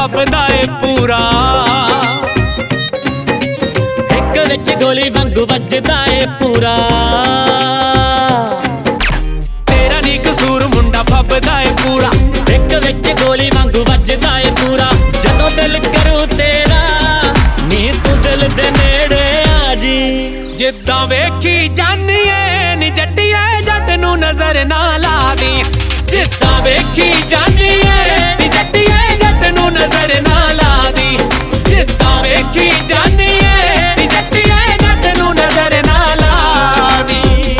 ਫੱਬਦਾ ਏ ਪੂਰਾ। ਇੱਕ ਵਿੱਚ ਗੋਲੀ ਵਾਂਗੂ ਵੱਜਦਾ ਏ ਪੂਰਾ। ਤੇਰਾ ਨੀ ਕਸੂਰ ਮੁੰਡਾ ਫੱਬਦਾ ਏ ਪੂਰਾ। ਇੱਕ ਵਿੱਚ ਗੋਲੀ ਵਾਂਗੂ ਵੱਜਦਾ ਏ ਪੂਰਾ। ਜਦੋਂ ਦਿਲ ਕਰੂ ਤੇਰਾ ਨੀ ਤੂੰ ਦਿਲ ਦੇ ਨੇੜੇ ਆ ਜੀ। ਜਿੱਦਾਂ ਵੇਖੀ ਜਾਨੀ ਏ ਨੀ ਜੱਟੀਏ ਜੱਟ ਨੂੰ ਨਜ਼ਰ ਨਾ ਲਾ ਦੀ। ਜਿੱਦਾਂ ਵੇਖੀ ਜਾਨੀ ਏ ਨੀ ਜੱਟੀਏ ਜੱਟ ਨੂੰ ਨਜ਼ਰ ਨਾ ਲਾ ਦੀ। ਜਿੱਦਾਂ ਵੇਖੀ ਜਾਨੀ ਏ ਨੀ ਜੱਟੀਏ ਜੱਟ ਨੂੰ ਨਜ਼ਰ ਨਾ ਲਾ ਦੀ।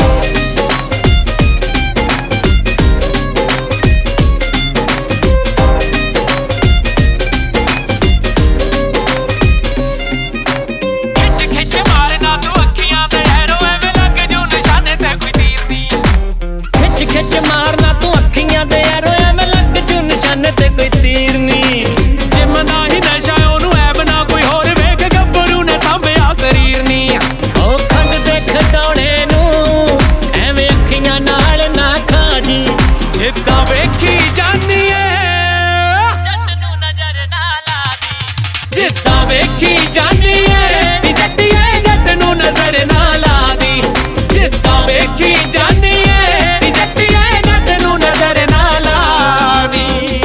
ਖਿੱਚ ਮਾਰਨਾ ਤੂੰ ਅੱਖੀਆਂ ਤੇ ਐਰੋ ਐਵੇਂ ਲੱਗ ਜੂ ਨਿਸ਼ਾਨੇ ਤੇ ਕੋਈ ਤੀਰ ਨੀ। ਖਿੱਚ ਖਿੱਚ ਮਾਰਨਾ ਤੂੰ ਅੱਖੀਆਂ ਦੇ ਐਰੋ ਐਵੇਂ ਲੱਗ ਜੂ ਨਿਸ਼ਾਨੇ ਤੇ ਕੋਈ ਤੀਰ ਨੀ। ਜਿਮ ਦਾ ਹੀ ਨਸ਼ਾ ਉਹਨੂੰ ਐਬ ਨਾ ਕੋਈ ਹੋਰ ਵੇਖ ਗੱਭਰੂ ਨੇ ਸਾਂਭਿਆ ਸਰੀਰ ਨੀ। ਉਹ ਖੰਡ ਦੇ ਖਡਾਉਣੇ ਨੂੰ ਐਵੇਂ ਅੱਖੀਆਂ ਨਾਲ ਨਾ ਖਾ ਜੀ। ਜਿੱਦਾਂ ਵੇਖੀ ਜਾਨੀ ਏ ਜੱਟ ਨੂੰ ਨਜ਼ਰ ਨਾ ਲਾ ਦੀ। ਜਿੱਦਾਂ ਵੇਖੀ ਜਾਨੀ ਏ ਨੀ ਜੱਟੀਏ ਜੱਟ ਨੂੰ ਨਜ਼ਰ ਨਾ ਲਾ ਦੀ। ਜਿੱਦਾਂ ਵੇਖੀ ਜਾਨੀ ਏ ਨੀ ਜੱਟੀਏ ਜੱਟ ਨੂੰ ਨਜ਼ਰ ਨਾ ਲਾ ਦੀ।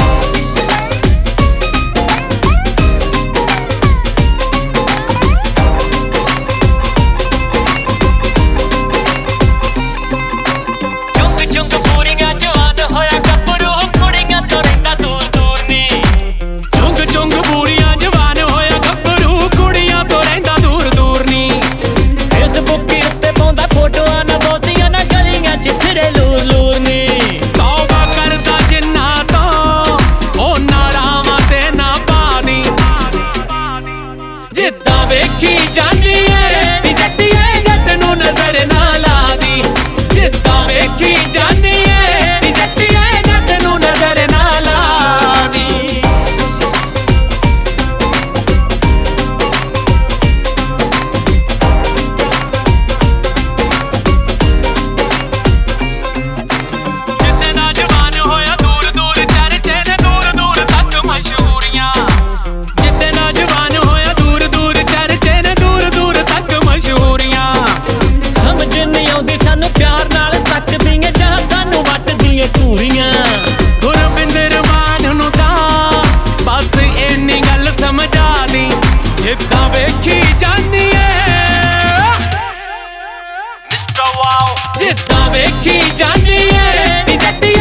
ਚੁੰਗ ਚੁੰਗ ਪੂਰੀਆਂ ਜਵਾਨ ਹੋਇਆ ਗੱਭਰੂ ਕੁੜੀਆਂ ਤੋਂ ਰਹਿੰਦਾ ਦੂਰ ਦੂਰ ਨੀ। ਚੁੰਗ ਚੁੰਗ ਪੂਰੀਆਂ ਜਵਾਨ ਹੋਇਆ ਗੱਭਰੂ ਕੁੜੀਆਂ ਤੋਂ ਰਹਿੰਦਾ ਦੂਰ ਦੂਰ ਨੀ। ਫੇਸਬੁੱਕ ਉੱਤੇ ਪਾਉਂਦਾ ਫੋਟੋਆਂ ਨਾ ਬਹੁਤੀਆਂ ਨਾ ਗਲੀਆਂ 'ਚ ਫਿਰੇ ਲੂਰ ਲੂਰ ਨੀ। ਤੌਬਾ ਕਰਦਾ ਜਿੰਨਾ ਤੋਂ ਉਹ ਨਾਰਾਵਾਂ ਤੇ ਨਾ ਪਾਦੀ। ਜਿੱਦਾਂ ਵੇਖੀ ਜਾਨੀ ਏ ਨੀ ਜੱਟੀਏ ਜੱਟ ਨੂੰ ਨਜ਼ਰ ਨਾ ਲਾ ਦੀ। ਜਿੱਦਾਂ ਵੇਖੀ ਜਾਨੀ ਏ ਨੀ ਜੱਟੀਏ ਜੱਟ ਨੂੰ ਨਜ਼ਰ ਨਾ ਲਾ ਦੀ। ਜਿੱਦੇ ਦਾ ਜਵਾਨ ਹੋਇਆ ਦੂਰ ਦੂਰ ਚਰਚੇ ਨੇ ਦੂਰ ਦੂਰ ਤੱਕ ਮਸ਼ਹੂਰੀਆਂ। ਜਿੱਦੇ ਦਾ ਜਵਾਨ ਹੋਇਆ ਦੂਰ ਦੂਰ ਚਰਚੇ ਨੇ ਦੂਰ ਦੂਰ ਤੱਕ ਮਸ਼ਹੂਰੀਆਂ। ਸਮਝ ਨਹੀਂ ਆਉਂਦੀ ਸਾਨੂੰ ਪਿਆਰ ਨਾਲ ਤੱਕਦੀਆਂ ਜਾਂ ਸਾਨੂੰ ਵੱਟਦੀਆਂ ਘੂਰੀਆਂ। ਗੁਰਵਿੰਦਰ ਮਾਨ ਨੂੰ ਤਾਂ ਬਸ ਇੰਨੀ ਗੱਲ ਸਮਝਾ ਦੀ। ਜਿੱਦਾਂ ਵੇਖੀ ਜਾਨੀ ਏ ਮਿਸਟਰ ਵਾਓ। ਜਿੱਦਾਂ ਵੇਖੀ ਜਾਨੀ ਏ ਨੀ ਜੱਟੀਏ